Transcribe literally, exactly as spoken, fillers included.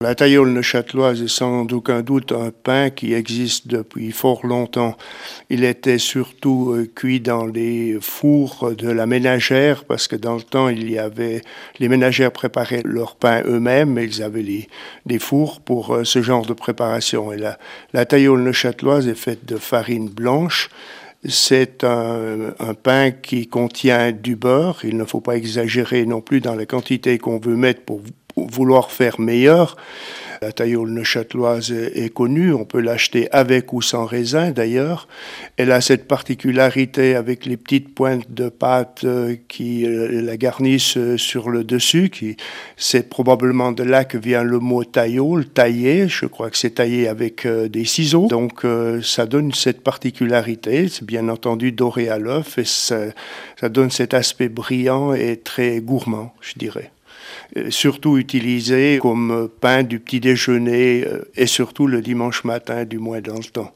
La tailleule neuchâteloise est sans aucun doute un pain qui existe depuis fort longtemps. Il était surtout euh, cuit dans les fours de la ménagère parce que dans le temps, il y avait les ménagères préparaient leur pain eux-mêmes, mais ils avaient les, des fours pour euh, ce genre de préparation. Et la, la tailleule neuchâteloise est faite de farine blanche. C'est un, un pain qui contient du beurre. Il ne faut pas exagérer non plus dans la quantité qu'on veut mettre pour vouloir faire meilleur. La tailleule neuchâteloise est connue, on peut l'acheter avec ou sans raisin d'ailleurs. Elle a cette particularité avec les petites pointes de pâte qui la garnissent sur le dessus. Qui, c'est probablement de là que vient le mot tailleule, taillé. Je crois que c'est taillé avec des ciseaux. Donc ça donne cette particularité. C'est bien entendu doré à l'œuf et ça, ça donne cet aspect brillant et très gourmand, je dirais. Surtout utilisé comme pain du petit déjeuner et surtout le dimanche matin, du moins dans le temps.